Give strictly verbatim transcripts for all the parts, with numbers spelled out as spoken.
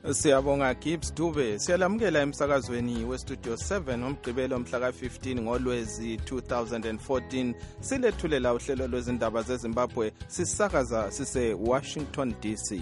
Siyabonga Gibbs Dube. Siyalamukela emsakazweni weStudio seven ngomgqibelo mhla ka fifteen ngoLwezi two thousand fourteen. Silethulela uhlelo lwezindaba zeZimbabwe sisakaza sise Washington D C.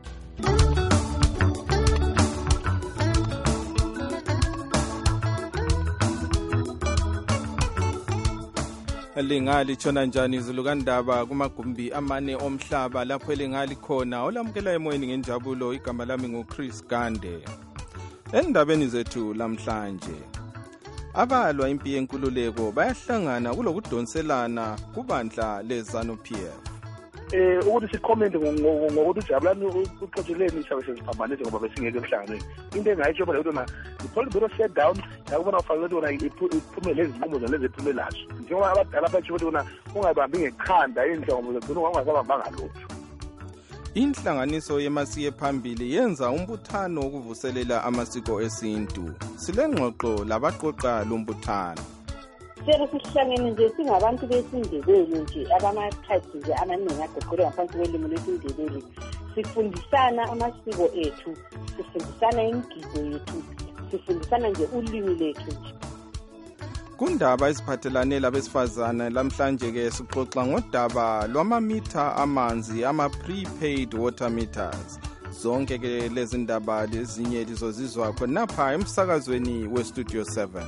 Lingali tshona njani izulu kandaba kumagumbi amane omhlaba lapho elingali khona olamukela emoyeni ngenjabulo. Igama lami nguChris Gande. Endabeni zethu lamhlanje, abalwa impi yenkululeko bayahlangana kulokudonselana kubandla leZANU P F. Eh ukuthi sicomment ngokuthi Jabulani uxoxeleni isabe seziphambanise ngoba besingeke emhlanganweni. Into engayitsho phela ukuthi na iPolitburo set down yakubona ufanele ukuthi wona iphume lezi zinqumo zalezi ephumelazo. Njengoba abadala bathi ukuthi wona ungabambi ngekhanda indlela zogcina ungasabamba ngalutho. Inhlanganiso yemasiko ephambili yenza umbuthano wokuvuselela amasiko esintu. Silengxoxo labaqoqa lombuthano. Sere sihlangene nje singabantu besindebele nje abama-tribes nje amaningi agoqelwe ngaphansi kwelimi lesindebele. Sifundisana amasiko ethu, sifundisana imigido yethu, sifundisana nje ulimi lethu nje. Kundaba eziphathelane labesifazana lamhlanje ke sixoxa ngodaba lwamamitha amanzi ama-prepaid water meters. Zonke ke lezi ndaba lezinye lizozizwa khonapha emsakazweni weStudio seven.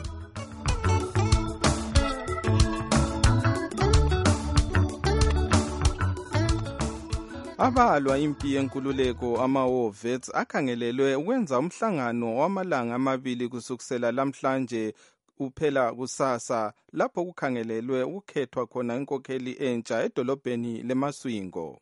Abalwa impi yenkululeko ama-war vets akhangelelwe ukwenza umhlangano wamalanga amabili kusukusela lamhlanje uphela kusasa lapho kukhangelelwe ukukhethwa khona inkokheli entsha edolobheni leMaswingo.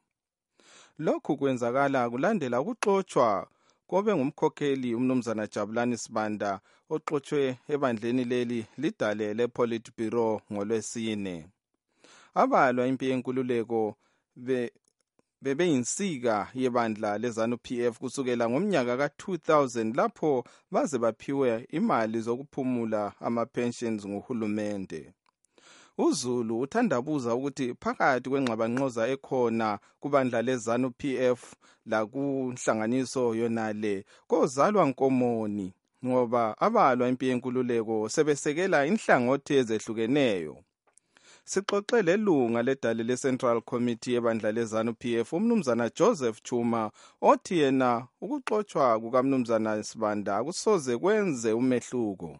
Lokhu kwenzakala kulandela ukuxotshwa kobe ngumkhokheli umnumzana Jabulani Sibanda oxotshwe ebandleni leli lidale lePolitburo ngolwesine. Abalwa impi yenkululeko be bebeyinsika yebandla leZANU P F kusukela ngomnyaka ka two thousand lapho baze baphiwe imali zokuphumula ama-pensions nguhulumende. uZulu uthandabuza ukuthi phakathi kwengxabangxoza ekhona kubandla leZANU P F lakunhlanganiso yonale kozalwa nkomoni ngoba abalwa impi yenkululeko sebesekela inhlangothi ezehlukeneyo. Sixoxele lunga ledale leCentral Committee ebandla leZANU P F umnumzana Joseph Chuma othi yena ukuxotshwa kukamnumzana Sibanda kusoze kwenze umehluko.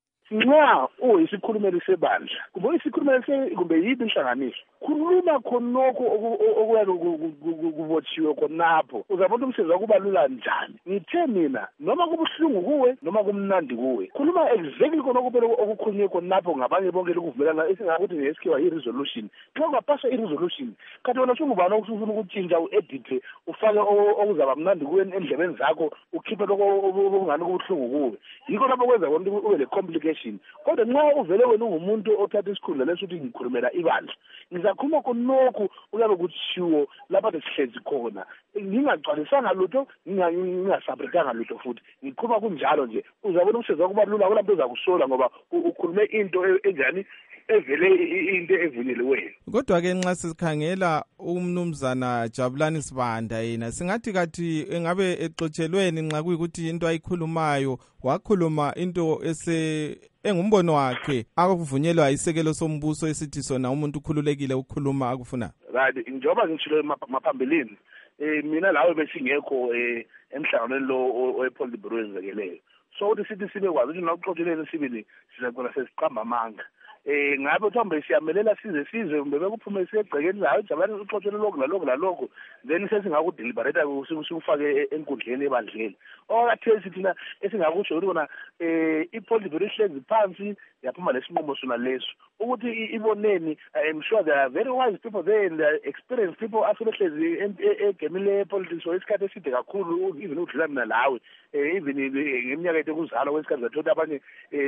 Nxa uyisikhulumeli sebandla kumbe isikhulumeli kumbe yibi inhlanganiso khuluma khonokho okuyabe kubotshiwe khonapho uzabona umsebenzi wakubalula njani. Ngithe mina noma kubuhlungu kuwe noma kumnandi kuwe khuluma exactly khonokho phela okukhulunywe khonapho ngabanye bonke lokuvumelana esingakuthi ngesikhiwa i-resolution. Xa ungapasa i-resolution kanti wena usungubani okusufuna ukutshintsha u-edit ufake okuzaba mnandi kuwe endlebeni zakho ukhiphe lokho okungani kubuhlungu kuwe. Yikho lapho kwenza ukuthi ube le complication. Kodwa nxa uvele wena ungumuntu othatha isikhundla lesuthi ngikhulumela ibandla ngizakhuluma khonokho uyabe kutshiwo lapha sihlezi khona ngingagcwalisanga lutho ngingasabrikanga lutho futhi ngiqhuma kunjalo nje uzabona umsebenzi wakubalula kulambe uzakusola ngoba ukhulume into enjani evele into evuneliweyo. Kodwa ke nxa sikhangela umnumzana Jabulani Sibanda yena singathi kathi engabe exotshelweni nxa kuyikuthi into ayikhulumayo wakhuluma into ese engumbono wakhe akuvunyelwa isekelo sombuso esithi sona umuntu ukhululekile ukukhuluma akufuna. Right, njoba ngitshilo maphambilini eh mina lawe besingekho eh emhlanganweni lo wePolitburo wenzekeleyo. So uthi sithi sibe kwazi ukuthi nokuxoxeleni sibili sizaqola sesiqamba amanga. Eh ngabe uthambe siyamelela size size kumbe bekuphume segcekeni layo Jabulani uxoxele lokho nalokho nalokho then sesingakudeliberate usufake enkundleni ebandleni. Okathesi thina esingakusho ukuthi bona eh iPolitburo ihlezi phansi yaphuma lesinqumo sona leso ukuthi iboneni. I'm sure there are very wise people there and experienced people asebehlezi egemile politics so isikhathi eside kakhulu even udlula mina lawe even ngeminyaka ethu kuzalwa kwesikhathi zathola abanye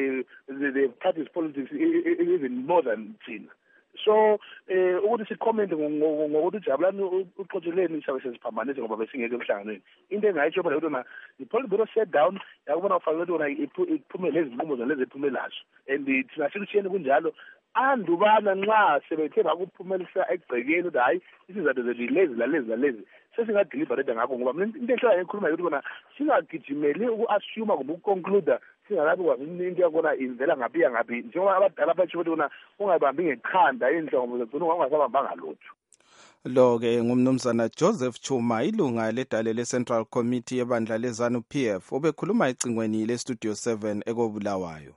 the parties politics even more than thina. So eh ukuthi sicomment ngokuthi Jabulani uxoxeleni isabe seziphambanise ngoba besingeke emhlanganweni. Into engayitsho phela ukuthi na iPolitburo set down yakubona ufanele ukuthi wona iphume lezi zinqumo zalezi ephumelazo and thina sikuthiyeni kunjalo andubana nxa sebethe bakuphumelisa egcekeni ukuthi hayi isizathu zethu yilezi lalezi lalezi sesingadeliberate ngakho ngoba mina into ehlala ngikhuluma ukuthi kona singagijimeli uku-assume kumbe ukuconcluda singakabi kwazi into yakona ivela ngaphi yangaphi njengoba abadala batsho ukuthi kona ungayibambi ngekhanda inhlongo zegcina ungasabambanga lutho. Lo-ke ngumnumzana Joseph Chuma, ilunga ledale le-Central Committee yebandla le-ZANU P F, obekhuluma ecingweni le-Studio seven ekobulawayo.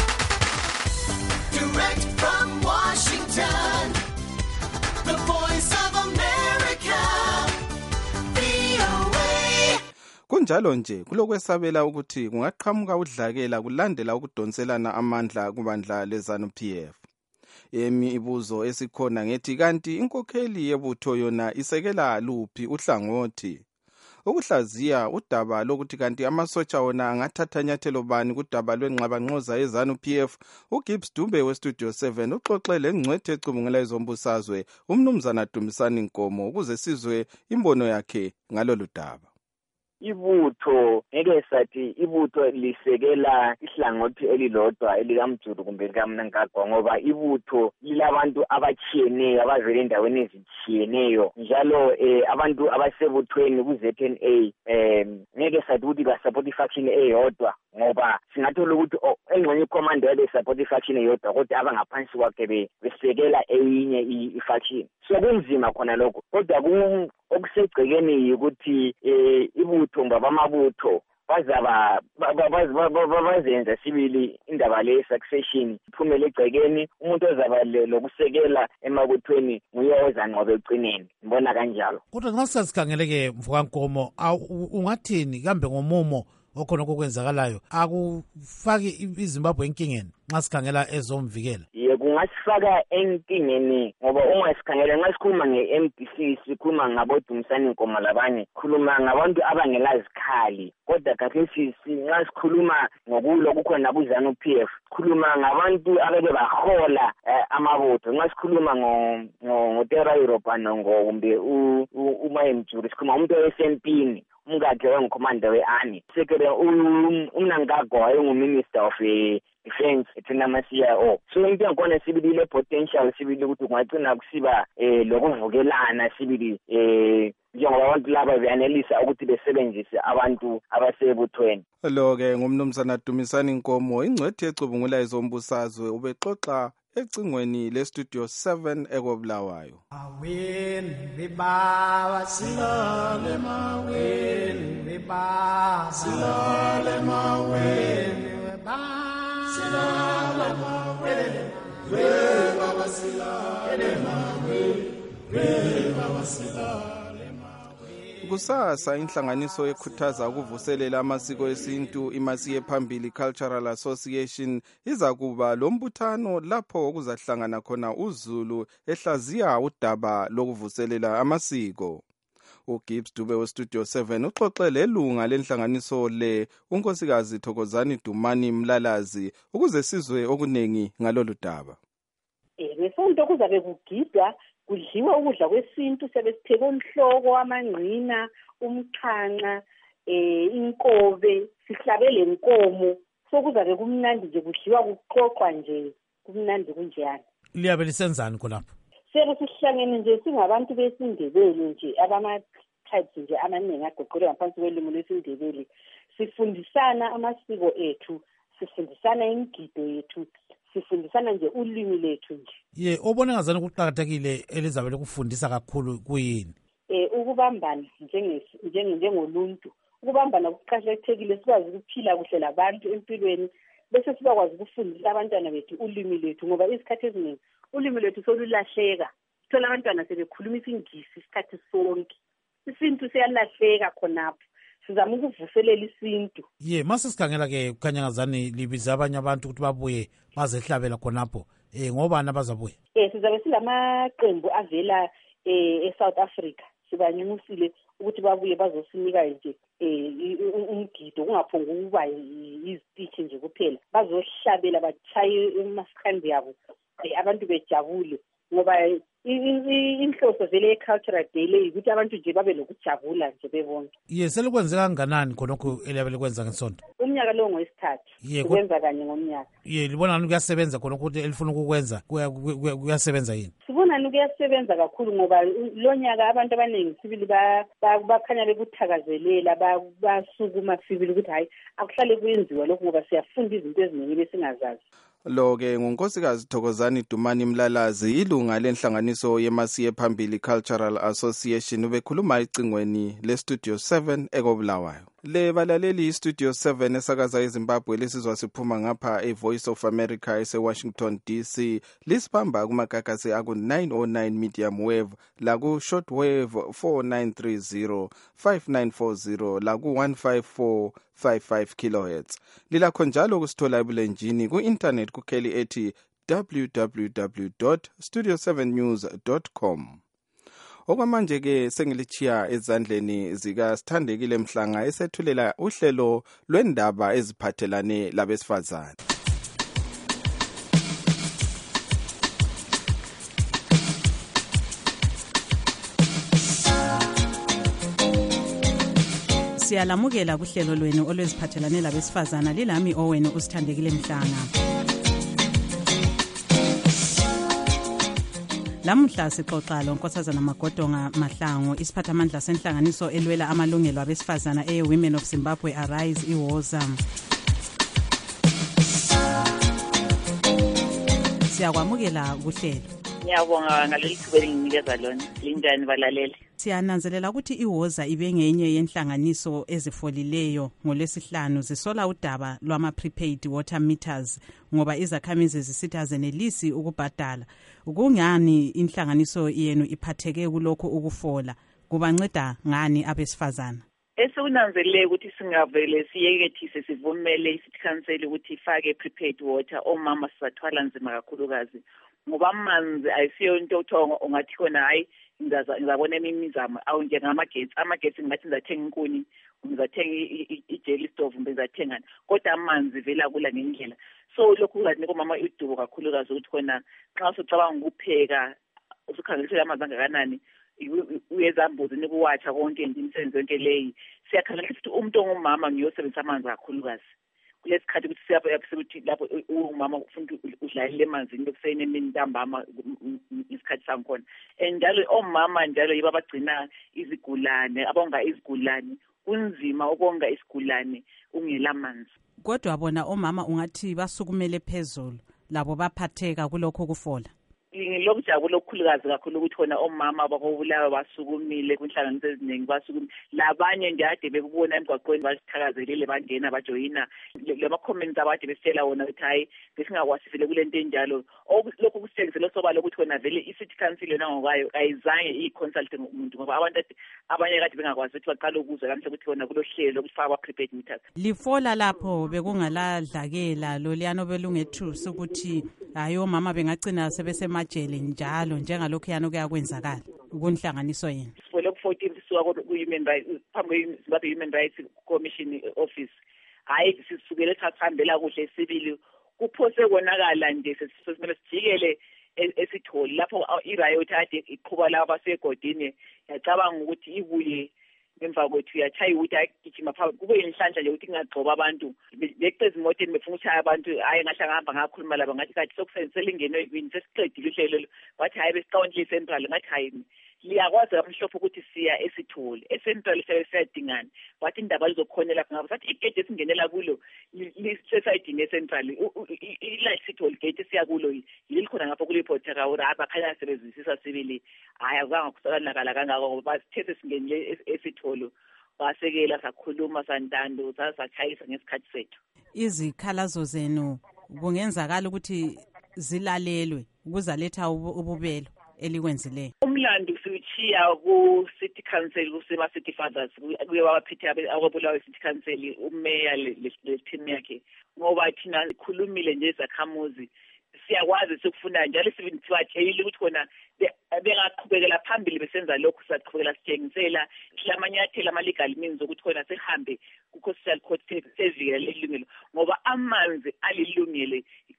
Direct from Washington, the voice of America, V O A. Kunjalo nje kulokwesabela ukuthi kungaqhamuka udlakela kulandela ukudonselana amandla kubandla le-ZANU P F. Imibuzo esikhona ngethi kanti inkokheli yebutho yona isekela luphi uhlangothi? Ukuhlaziya udaba lokuthi kanti amasotsha wona angathatha nyathelo bani kudaba lwenqabanqoza ye-ZANU P F, uGibbs Dube we-Studio seven uxoxele ngcwethe ecubungela ezombusazwe umnumzana Dumisani Nkomo ukuze sizwe imbono yakhe ngalolu daba. Ibutho ngeke sathi ibutho lisekela ihlangothi elilodwa elikaMjulu kumbe likaMnangagwa ngoba ibutho lilabantu abatshiyeneyo abavela endaweni ezitshiyeneyo njalo eh, abantu abasebuthweni ku-Z N A eh, ngeke sathi ukuthi basupport ifaction eyodwa ngoba singathola ukuthi engxenye icommando yabe support ifaction eyodwa kodwa abangaphansi kwakhe besekela eyinye ifaction. So kunzima khona lokho kodwa okusegcekeni ukuthi eh, ibutho ngabamabutho bazaba bazenza sibili indaba le succession iphumele egcekeni umuntu ozaba lokusekela emabuthweni nguye ozanqobe ecineni ngibona kanjalo. Kodwa nxa sasikangeleke Mvukankomo ungathini kambe ngomumo okhona okwenzakalayo akufaki iZimbabwe enkingeni nxa sikhangela ezomvikela? Ye kungasifaka enkingeni ngoba uma sikhangela nxa sikhuluma nge-M D C sikhuluma ngaboDumisani Nkomo labanye khuluma ngabantu abangelazikhali kodwa kathesi nxa sikhuluma ngokulo kukhona ku-ZANU P F sikhuluma ngabantu abeke bahola amabutho nxa sikhuluma ngotera Europa nongo kumbe uMayemjulu sikhuluma umuntu oyesempini umkakhe wengikhomanda we-Army sekele uMnangagwa wayengu-Minister of Defense ethina C I O. So into yakhona sibili le potential sibili ukuthi kungagcina kusiba eh lokuvukelana sibili eh njengoba abantu laba beyanelisa ukuthi besebenzise abantu abasebuthweni. Lo-ke ngumnumzana Dumisani Nkomo ingcwethi ecubungula ezombusazwe ubexoxa ecingweni le-Studio seven ekobulawayo. Awin biba silale mawin biba silale mawin biba silale mawin biba silale mawin biba silale. Kusasa inhlanganiso ekhuthaza ukuvuselela amasiko esintu imasiye phambili Cultural Association iza kuba lombuthano lapho okuzahlangana khona uZulu ehlaziya udaba lokuvuselela amasiko. uGibbs Dube we-Studio seven uxoxele lunga lenhlanganiso le unkosikazi Thokozani Dumani Mlalazi ukuze sizwe okunengi ngalolu daba. Eh ngesonto kuzabe kugidwa kudliwa ukudla kwesintu sebesipheke umhloko amangqina umqhanqa eh inkobe sihlabele inkomo sokuzabe kumnandi nje kudliwa kuxoxwa nje kumnandi kunjani. Liyabe lisenzani khonapho? Sebe sihlangene nje singabantu besindebele nje abama tribes nje amaningi agoqelwe ngaphansi kwelimi lesindebele sifundisana amasiko ethu sifundisana imigido yethu sifundisana nje ulimi lethu nje. Ye obona ngazana kuqhakathekile elizabe lokufundisa kakhulu kuyini? Eh ukubambana njenge njengoluntu ukubambana kuqhakathekile sikwazi ukuphila kuhle labantu empilweni bese sibakwazi ukufundisa abantwana bethu ulimi lethu ngoba isikhathi eziningi ulimi lethu solulahleka sithola abantwana sebekhuluma isingisi isikhathi sonke isintu siyalahleka khonapho sizama ukuvuselela isintu. Ye mase sikhangela ke kukhanya ngazani libiza abanye abantu ukuthi babuye bazehlabela khonapho eh ngoba nabazabuye eh sizabe silamaqembu avela eh eSouth Africa sibanyumusile ukuthi babuye bazosinika nje eh umgido kungaphonga ukuba izititch nje kuphela bazohlabela bachaye emaskandi yabo abantu bejabule ngoba inhloso vele ye-cultural day le ukuthi abantu nje babe lokujabula nje bebonke. Ye selikwenze kanganani khonokho eliyabe likwenza ngesonto? Umnyaka lo ngowesithathu sikwenza kanye ngomnyaka. Ye libonani kuyasebenza khonokho ukuthi elifuna ukukwenza kuyasebenza yini? Sibonani kuyasebenza kakhulu ngoba lo nyaka abantu abaningi sibili bakhanya bekuthakazelela basukuma sibili ukuthi hayi akuhlale kuyenziwa lokho ngoba siyafunda izinto eziningi besingazazi. Lo-ke ngunkosikazi Thokozani Dumani Mlalazi, ilunga lenhlanganiso yemasiye phambili Cultural Association, ubekhuluma ecingweni le-Studio seven ekobulawayo. Le balaleli i-Studio seven esakaza eZimbabwe lesizwa siphuma ngapha e-Voice of America ese-Washington D C lisibamba kumagagasi aku-nine oh nine medium wave laku short wave four nine three zero five nine four zero laku one five four five five kilohertz. Lilakho njalo kusithola ebulenjini ku-internet kukheli ethi w w w dot studio seven news dot com. Okwamanje ke sengilichiya ezandleni zika Sithandekile Mhlanga esethulela uhlelo lwendaba eziphathelane labesifazane. Siyalamukela kuhlelo lwenu olweziphathelane labesifazana lilami owenu uSithandekile Mhlanga. Lamuhla sixoxa lonkosazana Magodonga Mahlangu, isiphathamandla senhlanganiso elwela amalungelo abesifazana e Women of Zimbabwe Arise iWoza. Siyakwamukela kuhlelo. Ngiyabonga ngaleli thuba elinginikeza lona. Linjani balaleli? Siyananzelela ukuthi iWoza ibengenye yenhlanganiso ezifolileyo ngolwesihlanu zisola udaba lwama prepaid water meters ngoba izakhamizi zisithi azenelisi ukubhadala. Kungani inhlanganiso yenu iphatheke kulokho ukufola? Kubanceda ngani abesifazana? Esekunanzelele ukuthi singavele siyekethise sivumele i-City Council ukuthi ifake prepaid water, omama sizathwala nzima kakhulukazi ngoba amanzi ayisiyo into othongo ungathi khona hayi ngizabona imizamo awu njengamagetsi amagetsi ngathi ngizathenga inkuni ngizathenga i-jelly stove ngizathenga kodwa amanzi vela kula ngendlela. So lokhu kunganika umama idubo kakhulukazi ukuthi khona xa usocabanga ukupheka usukhangelisela amanzi angakanani uyezambuzi nikuwatsha konke nje imisebenzi yonke leyi siyakhangelisa ukuthi umuntu ongumama ngiyosebenzisa amanzi kakhulukazi kulesikhathi ukuthi siyapha ukuthi lapho umama ufuna udlalele emanzini lokuseni emini ntambama isikhathi sangikhona njalo omama njalo yibo abagcina izigulane abonga izigulane kunzima ukonga isigulane ungela manzi. Kodwa bona omama ungathi basukumele phezulu labo baphatheka kulokho kufola. Ngilokujabula okukhulukazi kakhulu ukuthi khona omama bakobulawa basukumile kunhlanganiso eziningi basukumile labanye nje ade bekubona emgwaqweni basithakazelele bangena bajoyina lama comments abade besitshela wona ukuthi hayi besingakwasifile kulento enjalo lokho kusithengisela sobala ukuthi khona vele i-City Council yona ngokwayo ayizange i-consult umuntu ngoba abantu abanye kade bengakwazi ukuthi baqale ukuzwa kamhle ukuthi khona kulohlelo lokufaka prepaid meters. Lifola lapho bekungaladlakela lo liyano belungethusi ukuthi hayi omama bengagcina sebese majele njalo njengalokho yana kuyakwenzakala kunhlanganiso yena. Sifole ku fourteen sisuka ku Human Rights phambi Zimbabwe Human Rights Commission office. Hayi sisukele sathambela kuhle sibili kuphose konakala nje sesimele sijikele esitholi lapho i-riot ade iqhuba laba basegodini yacabanga ukuthi ibuye emva kwethu yachaya ukuthi agijima phakathi kube inhlanhla nje ukuthi ngagcoba abantu beceza imoteni befuna ukuchaya abantu hayi ngahle ngahamba ngakhuluma laba ngathi kathi sokusenzela ingeno yini sesiqedile uhlelo wathi hayi besiqawonhle central ngathi hayi liyakwazi amhlophe ukuthi siya esitholi esentral siyadingana wathi indaba lizokhonela lapha ngabo sathi igate esingenela kulo lisesayidini esentral ila sitholi gate siya kulo yilikhona ngapha kule portera ura abakhanya sebenzisisa sibili hayi akanga kusakanakala kangako ngoba basithethe singenile esitholo basekela sakhuluma santando sasachayisa ngesikhathi sethu. Izikhalazo zenu kungenzakala ukuthi zilalelwe ukuzaletha ububelo elikwenzileyo. Umlando siuchiya ku City Council kusema City Fathers kuye wabaphethe ababulawa City Council umeya le team yakhe ngoba thina sikhulumile nje zakhamuzi siyakwazi sokufunda njalo sibinithiwatshela ukuthi khona bengaqhubekela phambili besenza lokhu saqhubekela sithengisela lamanyathela ama legal means ukuthi khona sihambe ku social court sevikele lelungelo ngoba amanzi alilungile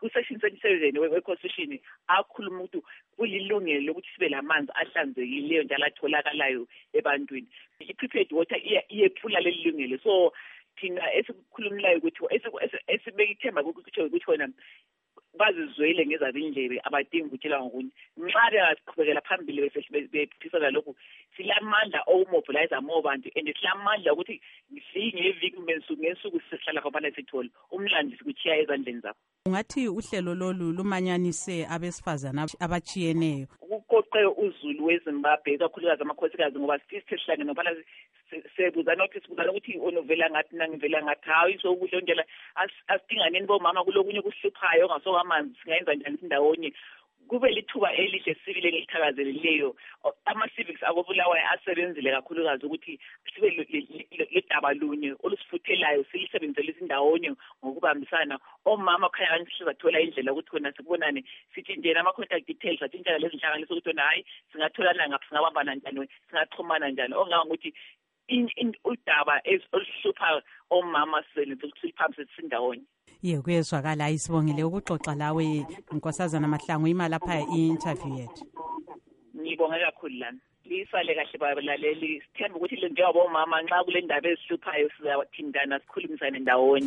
ku-section twenty-seven we-constitution akhuluma ukuthi kulilungelo lokuthi sibe lamanzi ahlanzekileyo njalo atholakalayo ebantwini. I-prepared water iyephula leli lungelo. So thina esikhulumulayo ukuthi esibeka ithemba ukuthi ukuthi wena bazizwele ngezabo indlebe abadinga ukutshela ngokunye nxa bengaqhubekela phambili bephisana lokhu silamandla okumobilize more bantu and silamandla ukuthi ngeviki ngesuku ngesuku sihlala khona sithola umlandi sikuchiya ezandleni zakho. Ungathi uhlelo lolu lumanyanise abesifazana abachiyeneyo kuqoqe uZulu weZimbabwe kakhulukazi amakhosikazi ngoba sithi sihlangene nophala sebuza notice buza ukuthi onovela ngathi nangivela ngathi hayi so kusho njela asidinganeni bomama kulokunye kuhluphayo ngasoka amanzi singayenza njani indawonye kube lithuba elihle sibile ngithakazeleleyo ama-civics akobulawayo asebenzile kakhulukazi ukuthi sibe ledaba lunye olusifuthelayo silisebenzele indawonye ngokubambisana omama khaya kanti sizathola indlela ukuthi khona sikubonane sithi nje ama-contact details atshintshana lezi nhlanganiso ukuthi wona hayi singatholana ngaphi singabambana njani singaxhumana njani ongangokuthi udaba oluhlupha omama siliphamise sindawonye. Ye kuyezwakala isibongile ukuxoxa lawe Nkosazana Mahlangu ima lapha i-interview yethu. Ngibonga kakhulu lana. Lisale kahle balaleli sithemba ukuthi le njengoba omama nxa kule ndaba ezihluphayo sizathindana sikhulumisane ndawonye.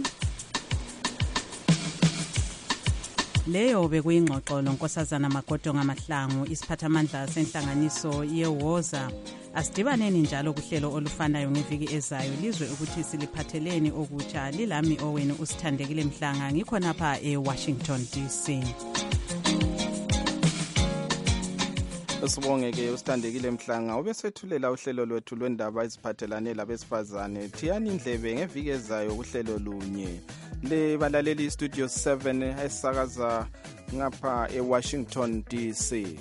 Leyo bekuyingxoxo loNkosazana Magodonga Mahlangu isiphathamandla senhlanganiso yeWoza. Asidibaneni njalo kuhlelo olufanayo ngeviki ezayo lizwe ukuthi siliphatheleni okutsha lilami owenu uSithandekile Mhlanga ngikhona lapha eWashington D C. Sibongeke uSithandekile Mhlanga obesethulela uhlelo lwethu lwendaba eziphathelane labesifazane thiyani indlebe ngeviki ezayo kuhlelo lunye le balaleli studio seven esakaza ngapha eWashington D C.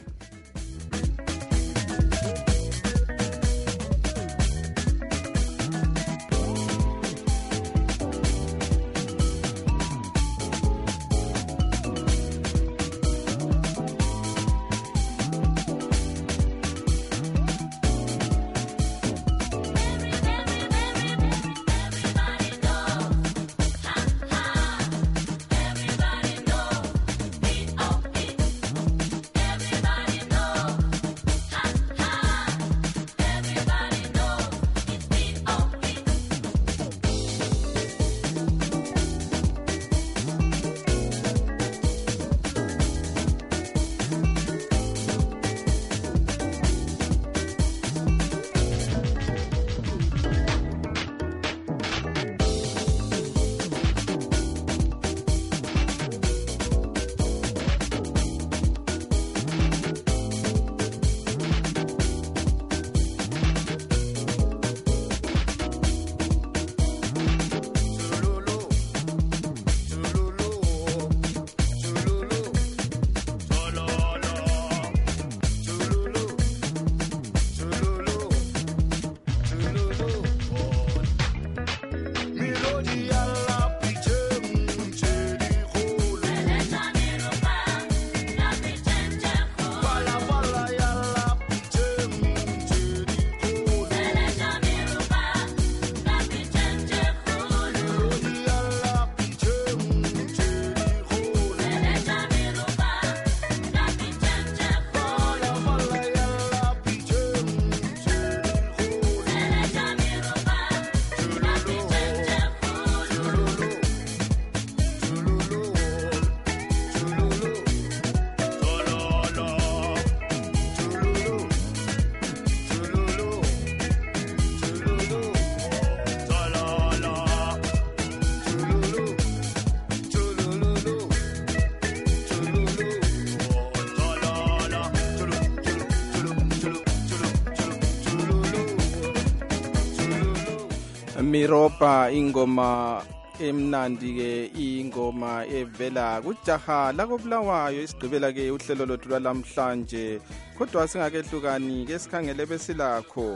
Miropa ingoma emnandi ke ingoma evela kujaha lakobulawayo isigqibela ke uhlelo lothu lwalamhlanje kodwa singakehlukani ke sikhangele besilakho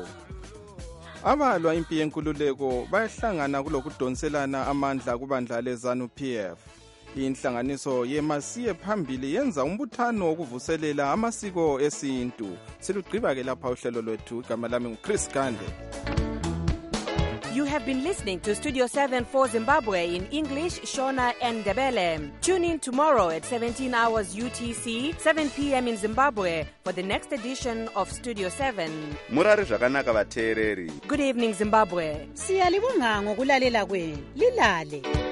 abalwa impi yenkululeko bayahlangana kulokudonselana amandla kubandla leZANU P F. Inhlanganiso yemasiye phambili yenza umbuthano wokuvuselela amasiko esintu. Silugqiba ke lapha uhlelo lwethu igama lami nguChris Gande. You have been listening to Studio seven for Zimbabwe in English, Shona and Ndebele. Tune in tomorrow at seventeen hours U T C, seven p.m. in Zimbabwe for the next edition of Studio seven. Murari zvakanaka vateereri. Good evening, Zimbabwe. Siyalibonga ngokulalela kwenu. Lilale.